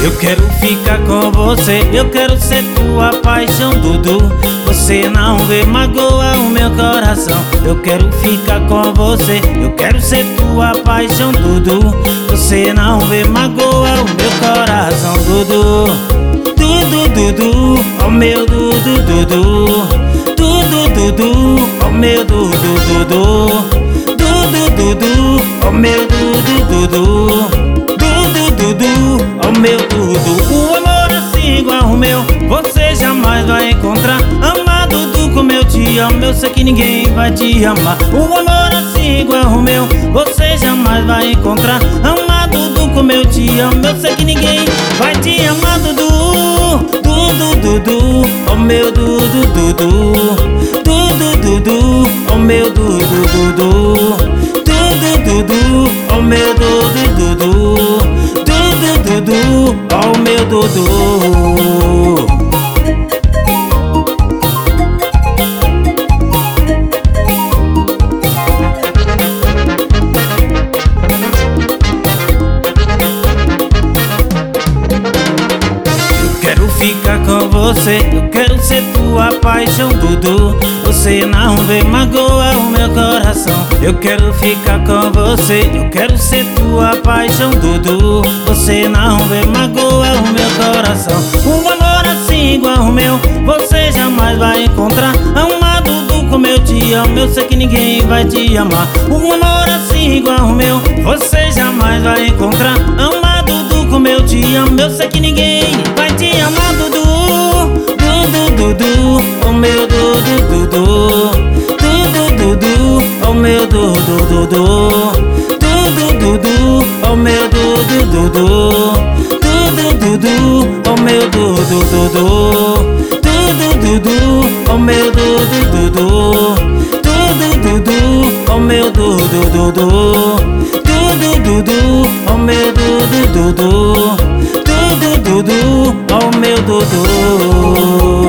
Eu quero ficar com você, eu quero ser tua paixão, Dudu. Você não vê, magoa o meu coração. Eu quero ficar com você, eu quero ser tua paixão, Dudu. Você não vê, magoa o meu coração, Dudu. Dudu, Dudu, oh meu Dudu, Dudu. Dudu, Dudu, oh meu Dudu, Dudu. Dudu, Dudu, oh meu Dudu, Dudu. Dudu, Dudu, oh meu Dudu. O amor assim igual o meu você jamais vai encontrar. Ama Dudu como eu te amo, eu sei que ninguém vai te amar. O amor assim igual o meu você jamais vai encontrar. Ama Dudu como eu te amo, eu sei que ninguém vai te amar, Dudu. Dudu, Dudu, oh meu Dudu, Dudu. Dudu, Dudu, oh meu Dudu, Dudu. Dudu, Dudu, oh meu Dudu, Dudu. Dudu, Dudu, oh meu Dudu. Quero ficar com você, eu quero ser tua paixão, Dudu. Você não vê, magoa o meu coração. Eu quero ficar com você, eu quero ser tua paixão, Dudu. Você não vê, magoa o meu coração. Um amor assim igual o meu você jamais vai encontrar. Ama Dudu como eu te amo, eu sei que ninguém vai te amar. Um amor assim igual o meu você jamais vai encontrar. Ama Dudu como eu te amo, eu sei que ninguém vai te amar, Dudu. Dudu, Dudu, oh meu Dudu, Dudu. Dudu, Dudu, oh meu Dudu, Dudu. Dudu, Dudu, oh meu Dudu, Dudu. Dudu, Dudu, oh meu Dudu, Dudu. Dudu, Dudu, oh meu Dudu, Dudu. Dudu, Dudu, oh meu Dudu, Dudu. Dudu, Dudu, oh meu Dudu, Dudu. Dudu, Dudu, oh meu Dudu.